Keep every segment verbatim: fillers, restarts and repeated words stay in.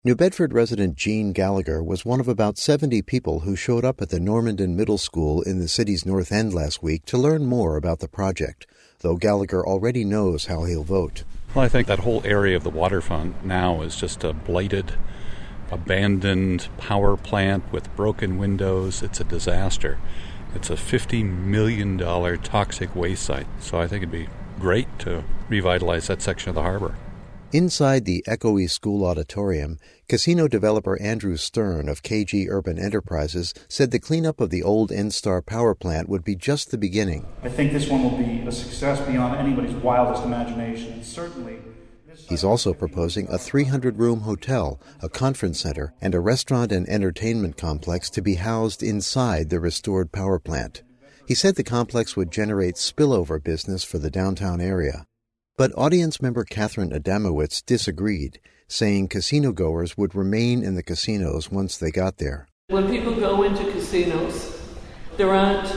New Bedford resident Jean Gallagher was one of about seventy people who showed up at the Normandin Middle School in the city's North End last week to learn more about the project, though Gallagher already knows how he'll vote. Well, I think that whole area of the waterfront now is just a blighted, abandoned power plant with broken windows. It's a disaster. It's a fifty million dollars toxic waste site, so I think it'd be great to revitalize that section of the harbor. Inside the Echoey School Auditorium, casino developer Andrew Stern of K G Urban Enterprises said the cleanup of the old N-Star power plant would be just the beginning. I think this one will be a success beyond anybody's wildest imagination. And certainly, he's also proposing a three hundred room hotel, a conference center, and a restaurant and entertainment complex to be housed inside the restored power plant. He said the complex would generate spillover business for the downtown area. But audience member Catherine Adamowitz disagreed, saying casino goers would remain in the casinos once they got there. When people go into casinos, there aren't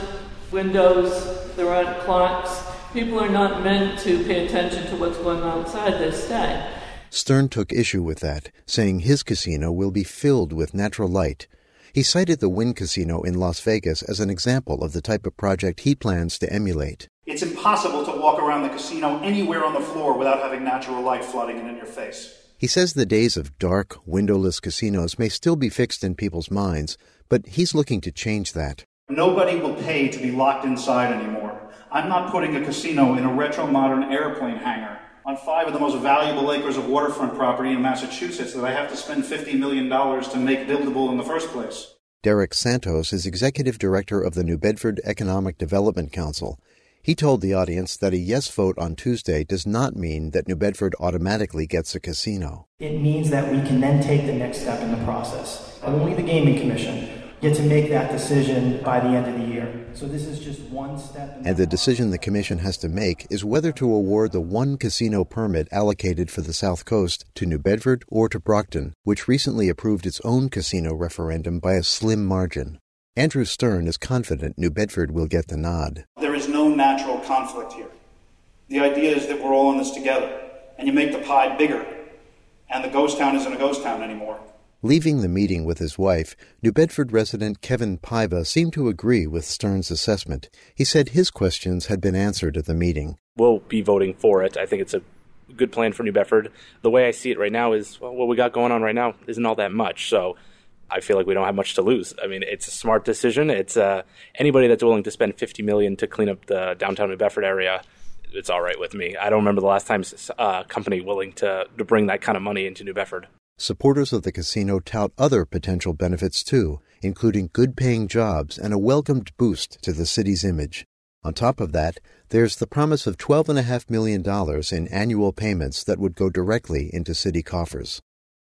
windows, there aren't clocks. People are not meant to pay attention to what's going on outside. They stay. Stern took issue with that, saying his casino will be filled with natural light. He cited the Wynn Casino in Las Vegas as an example of the type of project he plans to emulate. It's impossible to walk around the casino anywhere on the floor without having natural light flooding in your face. He says the days of dark, windowless casinos may still be fixed in people's minds, but he's looking to change that. Nobody will pay to be locked inside anymore. I'm not putting a casino in a retro-modern airplane hangar on five of the most valuable acres of waterfront property in Massachusetts that I have to spend fifty million dollars to make buildable in the first place. Derek Santos is executive director of the New Bedford Economic Development Council. He told the audience that a yes vote on Tuesday does not mean that New Bedford automatically gets a casino. It means that we can then take the next step in the process. Only the Gaming Commission get to make that decision by the end of the year. So this is just one step. And the decision the commission has to make is whether to award the one casino permit allocated for the South Coast to New Bedford or to Brockton, which recently approved its own casino referendum by a slim margin. Andrew Stern is confident New Bedford will get the nod. There is no natural conflict here. The idea is that we're all in this together, and you make the pie bigger, and the ghost town isn't a ghost town anymore. Leaving the meeting with his wife, New Bedford resident Kevin Paiva seemed to agree with Stern's assessment. He said his questions had been answered at the meeting. We'll be voting for it. I think it's a good plan for New Bedford. The way I see it right now is, well, what we got going on right now isn't all that much, so I feel like we don't have much to lose. I mean, it's a smart decision. It's uh, anybody that's willing to spend fifty million dollars to clean up the downtown New Bedford area, it's all right with me. I don't remember the last time a uh, company willing to, to bring that kind of money into New Bedford. Supporters of the casino tout other potential benefits, too, including good-paying jobs and a welcomed boost to the city's image. On top of that, there's the promise of twelve point five million dollars in annual payments that would go directly into city coffers.